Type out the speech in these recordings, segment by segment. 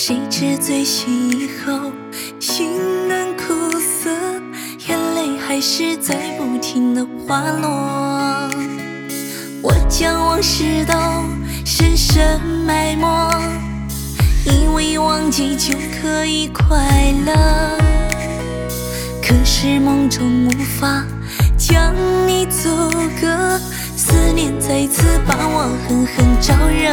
谁知醉醒以后，心能苦涩，眼泪还是在不停的滑落。我将往事都深深埋没，以为忘记就可以快乐，可是梦中无法将你阻隔，思念再次把我狠狠招惹。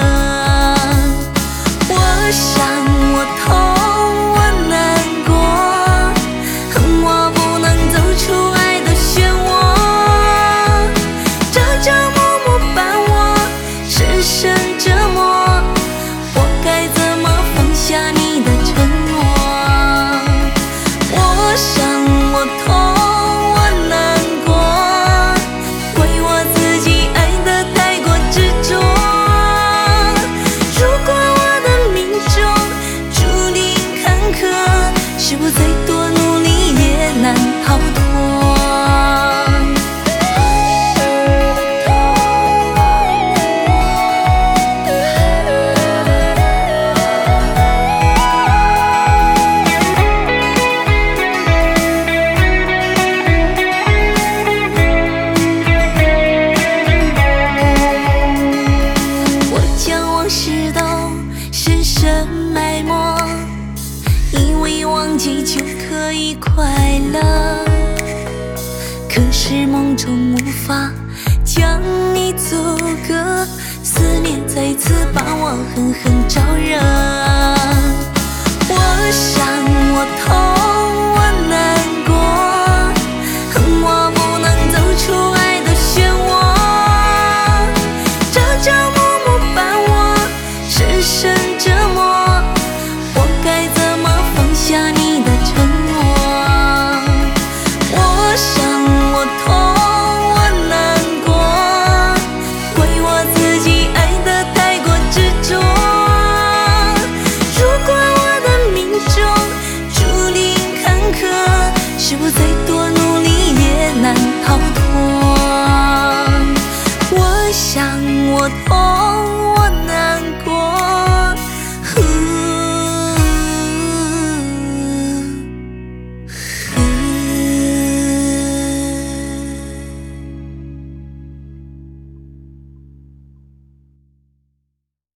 我伤，我痛，我难过，恨我不能走出爱的漩涡，朝朝暮暮伴我，深深折磨，我该怎么放下你的承诺？我伤，我痛，我难过，怪我自己爱得太过执着。如果我的命中注定坎坷，是否再多努力也难逃脱？事都深深埋没，以为忘记就可以快乐，可是梦中无法将你阻隔，思念再次把我狠狠招惹。